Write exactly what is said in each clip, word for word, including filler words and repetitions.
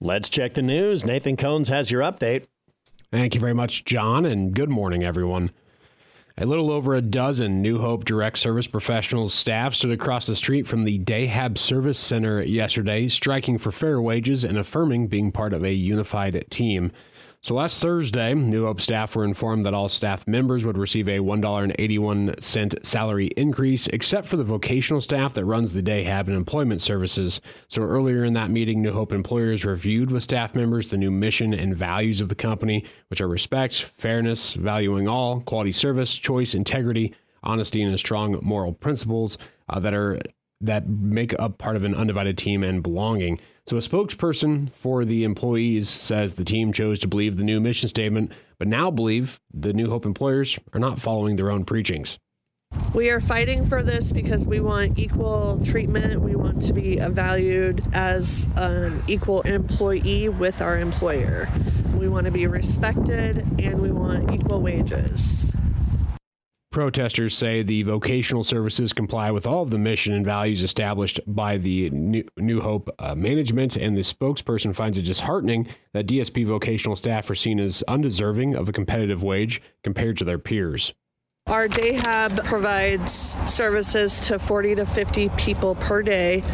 Let's check the news. Nathan Cohns has your update. Thank you very much, John, and good morning, everyone. A little over a dozen New Hope Direct Service Professionals staff stood across the street from the Dayhab Service Center yesterday, striking for fair wages and affirming being part of a unified team. So last Thursday, New Hope staff were informed that all staff members would receive a one dollar and eighty-one cents salary increase, except for the vocational staff that runs the Dayhab and employment services. So earlier in that meeting, New Hope employers reviewed with staff members the new mission and values of the company, which are respect, fairness, valuing all, quality service, choice, integrity, honesty, and strong moral principles uh, that are that make up part of an undivided team and belonging. So a spokesperson for the employees says the team chose to believe the new mission statement, but now believe the New Hope employers are not following their own preachings. We are fighting for this because we want equal treatment. We want to be valued as an equal employee with our employer. We want to be respected and we want equal wages. Protesters say the vocational services comply with all of the mission and values established by the New, New Hope uh, management, and the spokesperson finds it disheartening that D S P vocational staff are seen as undeserving of a competitive wage compared to their peers. Our Dayhab provides services to forty to fifty people per day.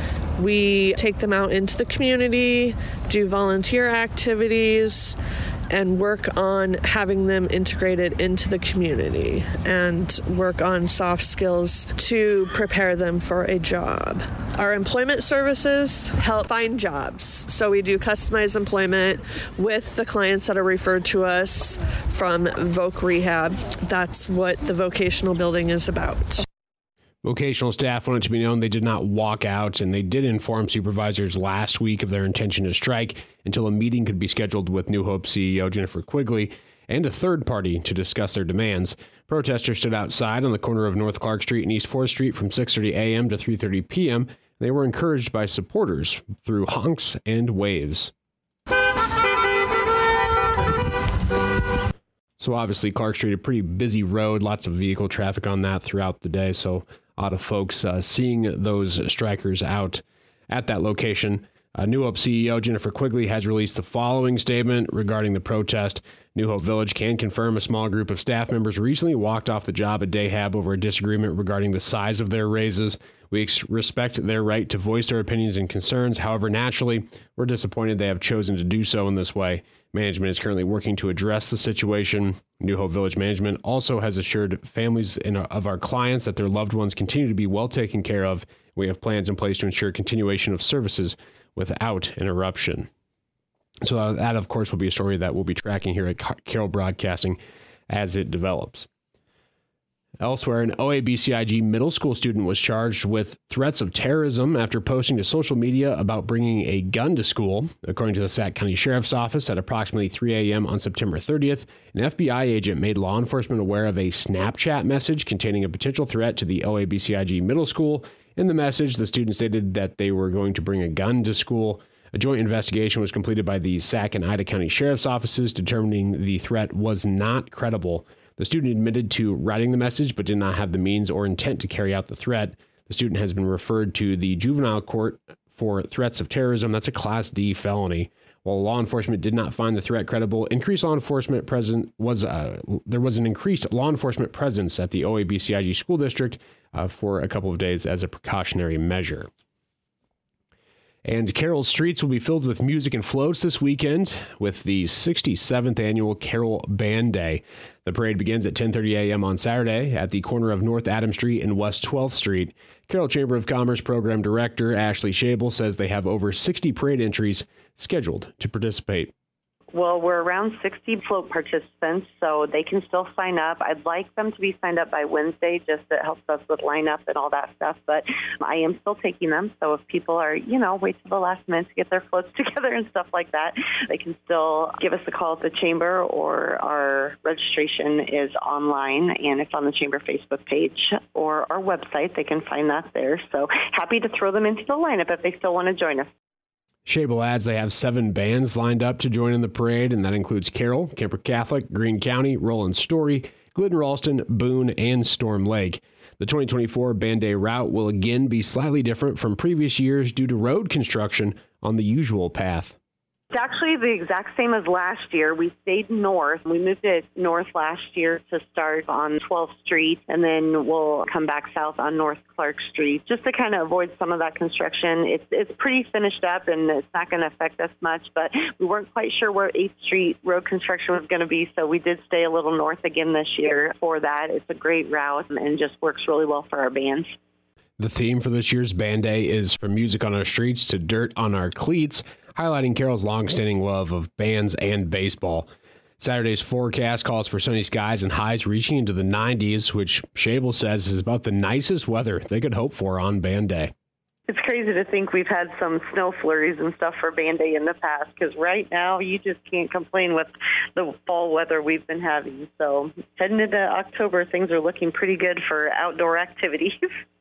We take them out into the community, do volunteer activities, and work on having them integrated into the community and work on soft skills to prepare them for a job. Our employment services help find jobs. So we do customized employment with the clients that are referred to us from Voc Rehab. That's what the vocational building is about. Vocational staff wanted to be known they did not walk out, and they did inform supervisors last week of their intention to strike until a meeting could be scheduled with New Hope C E O Jennifer Quigley and a third party to discuss their demands. Protesters stood outside on the corner of North Clark Street and East fourth Street from six thirty a.m. to three thirty p.m. They were encouraged by supporters through honks and waves. So obviously Clark Street, a pretty busy road, lots of vehicle traffic on that throughout the day. So a lot of folks uh, seeing those strikers out at that location. Uh, New Hope C E O Jennifer Quigley has released the following statement regarding the protest. New Hope Village can confirm a small group of staff members recently walked off the job at Dayhab over a disagreement regarding the size of their raises. We ex- respect their right to voice their opinions and concerns. However, naturally, we're disappointed they have chosen to do so in this way. Management is currently working to address the situation. New Hope Village management also has assured families in, of our clients that their loved ones continue to be well taken care of. We have plans in place to ensure continuation of services without interruption. So that, of course, will be a story that we'll be tracking here at Carroll Broadcasting as it develops. Elsewhere, an O A B C I G middle school student was charged with threats of terrorism after posting to social media about bringing a gun to school. According to the Sac County Sheriff's Office, at approximately three a.m. on September thirtieth, an F B I agent made law enforcement aware of a Snapchat message containing a potential threat to the O A B C I G middle school. In the message, the student stated that they were going to bring a gun to school. A joint investigation was completed by the Sac and Ida County Sheriff's Offices, determining the threat was not credible. The student admitted to writing the message, but did not have the means or intent to carry out the threat. The student has been referred to the juvenile court for threats of terrorism. That's a Class D felony. While law enforcement did not find the threat credible, increased law enforcement present was uh, there was an increased law enforcement presence at the O A B C I G school district uh, for a couple of days as a precautionary measure. And Carroll's streets will be filled with music and floats this weekend with the sixty-seventh annual Carroll Band Day. The parade begins at ten thirty a.m. on Saturday at the corner of North Adams Street and West twelfth Street. Carroll Chamber of Commerce Program Director Ashley Schabel says they have over sixty parade entries scheduled to participate. Well, we're around sixty float participants, so they can still sign up. I'd like them to be signed up by Wednesday, just that helps us with lineup and all that stuff, but I am still taking them. So if people are, you know, wait till the last minute to get their floats together and stuff like that, they can still give us a call at the Chamber, or our registration is online, and it's on the Chamber Facebook page or our website. They can find that there. So happy to throw them into the lineup if they still want to join us. Schabel adds they have seven bands lined up to join in the parade, and that includes Carroll, Kemper Catholic, Greene County, Roland Story, Glidden Ralston, Boone, and Storm Lake. The twenty twenty-four Band Day route will again be slightly different from previous years due to road construction on the usual path. It's actually the exact same as last year. We stayed north. We moved it north last year to start on twelfth street, and then we'll come back south on North Clark Street just to kind of avoid some of that construction. It's it's pretty finished up, and it's not going to affect us much, but we weren't quite sure where eighth street road construction was going to be, so we did stay a little north again this year for that. It's a great route and just works really well for our bands. The theme for this year's Band Day is From Music on Our Streets to Dirt on Our Cleats, highlighting Carroll's longstanding love of bands and baseball. Saturday's forecast calls for sunny skies and highs reaching into the nineties, which Shable says is about the nicest weather they could hope for on Band Day. It's crazy to think we've had some snow flurries and stuff for Band Day in the past, because right now you just can't complain with the fall weather we've been having. So heading into October, things are looking pretty good for outdoor activities.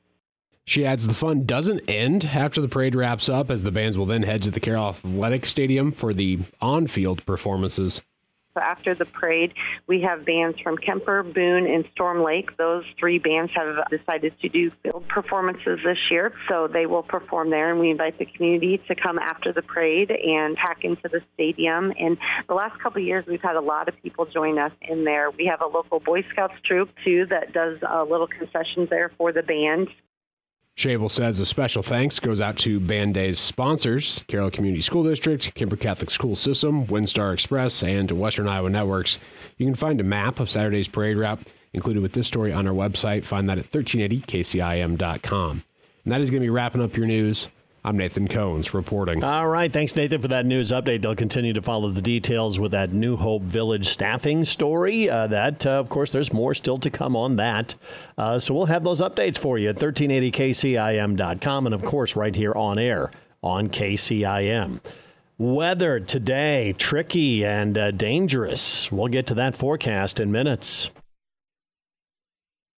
She adds the fun doesn't end after the parade wraps up, as the bands will then head to the Carroll Athletic Stadium for the on-field performances. So after the parade, we have bands from Kemper, Boone, and Storm Lake. Those three bands have decided to do field performances this year, so they will perform there, and we invite the community to come after the parade and pack into the stadium. And the last couple of years, we've had a lot of people join us in there. We have a local Boy Scouts troop, too, that does a little concessions there for the band. Shable says a special thanks goes out to Band Day's sponsors, Carroll Community School District, Kemper Catholic School System, Windstar Express, and Western Iowa Networks. You can find a map of Saturday's parade route included with this story on our website. Find that at thirteen eighty K C I M dot com. And that is going to be wrapping up your news. I'm Nathan Cones reporting. All right. Thanks, Nathan, for that news update. They'll continue to follow the details with that New Hope Village staffing story. Uh, that, uh, of course, there's more still to come on that. Uh, so we'll have those updates for you at thirteen eighty K C I M dot com and, of course, right here on air on K C I M. Weather today, tricky and uh, dangerous. We'll get to that forecast in minutes.